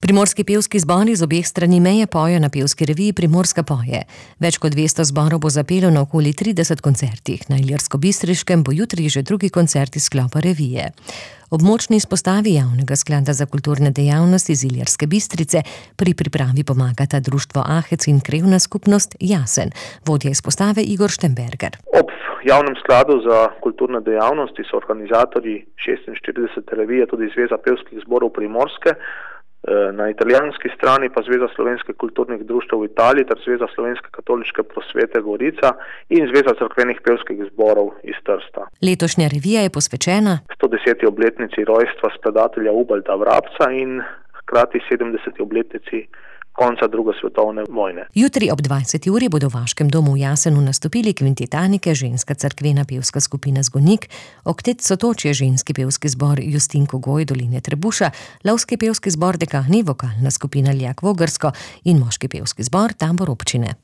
Primorski pevski zbori z obeh strani meje pojejo na pevski reviji Primorska poje. Več kot 200 zborov bo zapelo na okoli 30 koncertih. Na Ilirskobistriškem bo jutri že drugi koncert iz sklopa revije. Ob močni izpostavi Javnega sklada za kulturne dejavnosti iz Ilirske Bistrice pri pripravi pomagata društvo Ahec in krevna skupnost Jasen. Vodja izpostave Igor Štemberger. Ob Javnem skladu za kulturne dejavnosti so organizatorji 46. revije tudi Zveza pevskih zborov Primorske, na italijanski strani pa Zveza slovenskih kulturnih društev v Italiji ter Zveza slovenske katoliške prosvete Gorica in Zveza cerkvenih pevskih zborov iz Trsta. Letošnja revija je posvečena 110. obletnici rojstva skladatelja Ubalda Vrabca in hkrati 70. obletnici konca druge svetovne vojne. Jutri ob 20. uri bodo v Vaškem domu v Jasenu nastopili Kvintet Anike, ženska cerkvena pevska skupina Zgonik, Oktet Sotočje, ženski pevski zbor Justinko Goj Doline Trebuša, lovski pevski zbor Dekani, vokalna skupina Lijak Vogrsko in moški pevski zbor Tabor občine.